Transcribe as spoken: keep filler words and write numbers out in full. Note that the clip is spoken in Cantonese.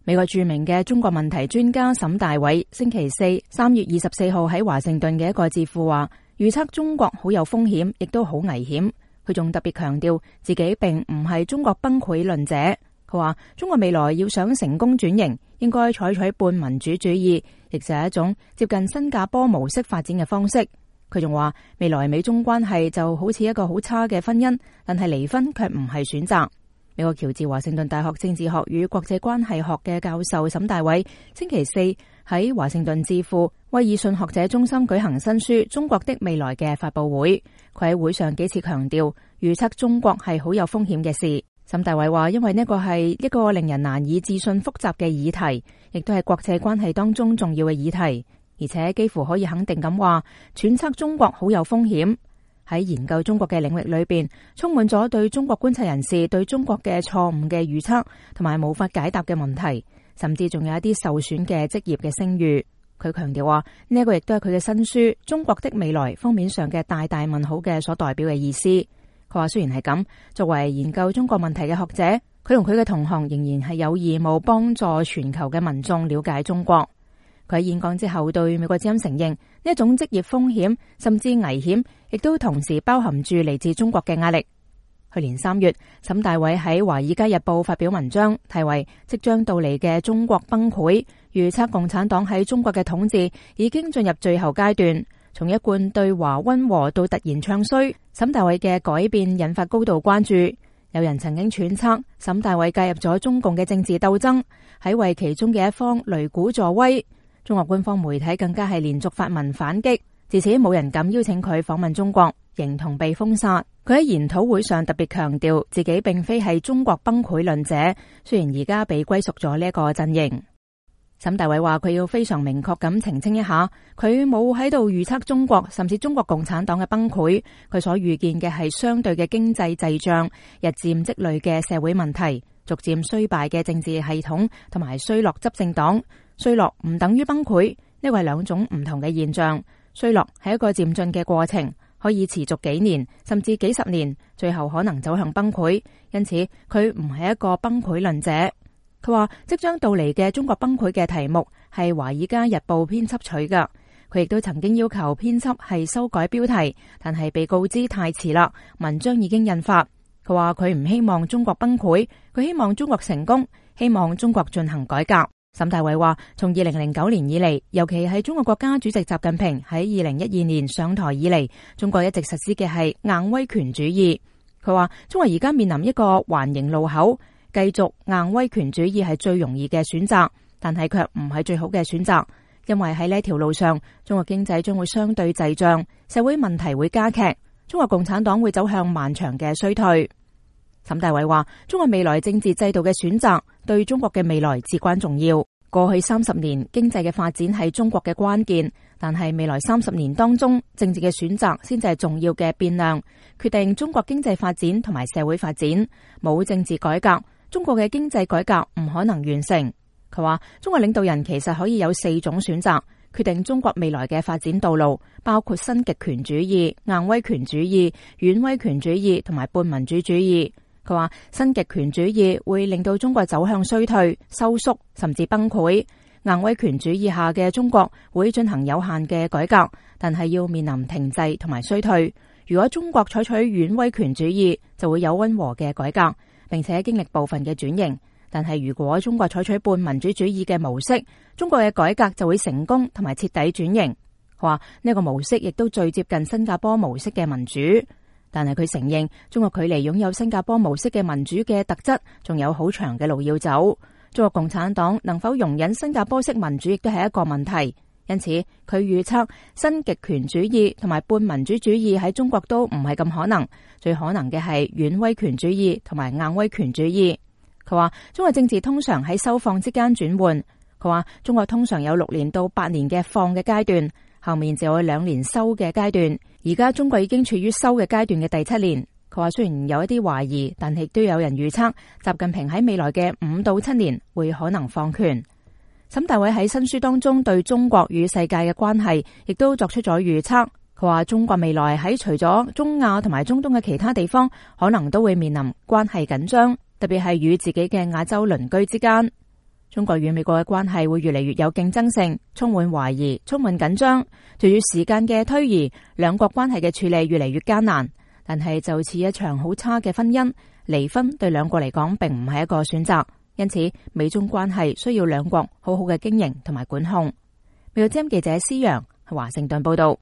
美國著名嘅中國問題專家沈大偉星期四三月二十四號喺華盛頓嘅一個智庫話，預測中國好有風險，亦都好危險。佢仲特別強調自己並唔係中國崩潰論者。佢話中國未來要想成功轉型，應該採取半民主主義，亦就係一種接近新加坡模式發展嘅方式。佢仲話未來美中關係就好似一個好差嘅婚姻，但係離婚卻唔係選擇。美國喬治華盛頓大學政治學與國際關係學嘅教授沈大偉星期四喺華盛頓智庫威爾遜學者中心舉行新書《中國的未來》嘅發佈會。佢喺會上幾次強調預測中國係好有風險嘅事。沈大偉話，因為呢個係一個令人難以置信複雜嘅議題，亦都係國際關係當中重要嘅議題，而且幾乎可以肯定咁話，揣測中國好有風險。喺研究中國嘅領域裏邊，充滿咗對中國觀察人士對中國嘅錯誤嘅預測同埋無法解答嘅問題，甚至仲有一啲受損嘅職業嘅聲譽。佢強調話，呢一個亦都係佢嘅新書《中國的未來》封面上嘅大大問號嘅所代表嘅意思。佢話雖然係咁，作為研究中國問題嘅學者，佢同佢嘅同行仍然係有義務幫助全球嘅民眾了解中國。佢喺演講之後對美國之音承認，呢一種職業風險甚至危險，亦都同時包含住嚟自中國嘅壓力。去年三月，沈大偉喺《華爾街日報》發表文章，題為《即將到嚟嘅中國崩潰》，預測共產黨喺中國嘅統治已經進入最後階段。從一貫對華溫和到突然唱衰，沈大偉嘅改變引發高度關注。有人曾經揣測，沈大偉介入咗中共嘅政治鬥爭，喺為其中嘅一方擂鼓助威。中國官方媒體更加係連續發文反擊，自此冇人敢邀請佢訪問中國，形同被封殺。佢喺研討會上特別強調，自己並非係中國崩潰論者，雖然而家被歸屬咗呢一個陣營。沈大偉話佢要非常明確咁澄清一下，佢冇喺度預測中國甚至中國共產黨嘅崩潰，佢所預見嘅係相對嘅經濟滯脹、日漸積累嘅社會問題、逐漸衰敗嘅政治系統同埋衰落執政黨。衰落唔等於崩潰，呢個係兩種唔同嘅現象。衰落係一個漸進嘅過程，可以持續幾年甚至幾十年，最後可能走向崩潰。因此佢唔係一個崩潰論者。佢話即將到嚟嘅中國崩潰嘅題目係《華爾街日報》編輯取噶。佢亦都曾經要求編輯係修改標題，但係被告知太遲啦，文章已經印發。佢話佢唔希望中國崩潰，佢希望中國成功，希望中國進行改革。沈大偉話，從二零零九年以嚟，尤其係中國國家主席習近平喺二零一二年上台以嚟，中國一直實施嘅係硬威權主義。佢話中國而家面臨一個環形路口，繼續硬威權主義係最容易嘅選擇，但係卻唔係最好嘅選擇，因為喺呢條路上，中國經濟將會相對滯脹，社會問題會加劇，中國共產黨會走向漫長嘅衰退。沈大偉話，中國未來政治制度嘅選擇對中國嘅未來至關重要。過去三十年經濟嘅發展係中國嘅關鍵，但係未來三十年當中，政治嘅選擇先至係重要嘅變量，決定中國經濟發展同埋社會發展。冇政治改革，中國嘅經濟改革唔可能完成。佢話，中國領導人其實可以有四種選擇，決定中國未來嘅發展道路，包括新極權主義、硬威權主義、軟威權主義同埋半民主主義。佢話新極權主義會令到中國走向衰退、收縮甚至崩潰，硬威權主義下嘅中國會進行有限嘅改革，但係要面臨停滯同埋衰退。如果中國採取軟威權主義，就會有溫和嘅改革，並且經歷部分嘅轉型。但係如果中國採取半民主主義嘅模式，中國嘅改革就會成功同埋徹底轉型。佢話呢個模式亦都最接近新加坡模式嘅民主。但係佢承認，中國距離擁有新加坡模式嘅民主嘅特質，仲有好長嘅路要走。中國共產黨能否容忍新加坡式民主，亦都係一個問題。因此，佢預測新極權主義同埋半民主主義喺中國都唔係咁可能，最可能嘅係軟威權主義同埋硬威權主義。佢話中國政治通常喺收放之間轉換。佢話中國通常有六年到八年嘅放嘅階段，後面就有兩年收嘅階段。而家中國已經處於收嘅階段嘅第七年。佢話雖然有一啲懷疑，但係亦都有人預測習近平喺未來嘅五到七年會可能放權。沈大偉喺新書當中對中國與世界嘅關係亦都作出咗預測。佢話中國未來喺除咗中亞同埋中東嘅其他地方，可能都會面臨關係緊張，特別係與自己嘅亞洲鄰居之間。 中國與美國嘅關係會越嚟越有競爭性，充滿懷疑，充滿緊張。隨住時間嘅推移，兩國關係嘅處理越嚟越艱難。但係就似一場好差嘅婚姻，離婚對兩國嚟講並唔係一個選擇。因此，美中關係需要兩國好好嘅經營同埋管控。美國之音記者施洋喺華盛頓報道。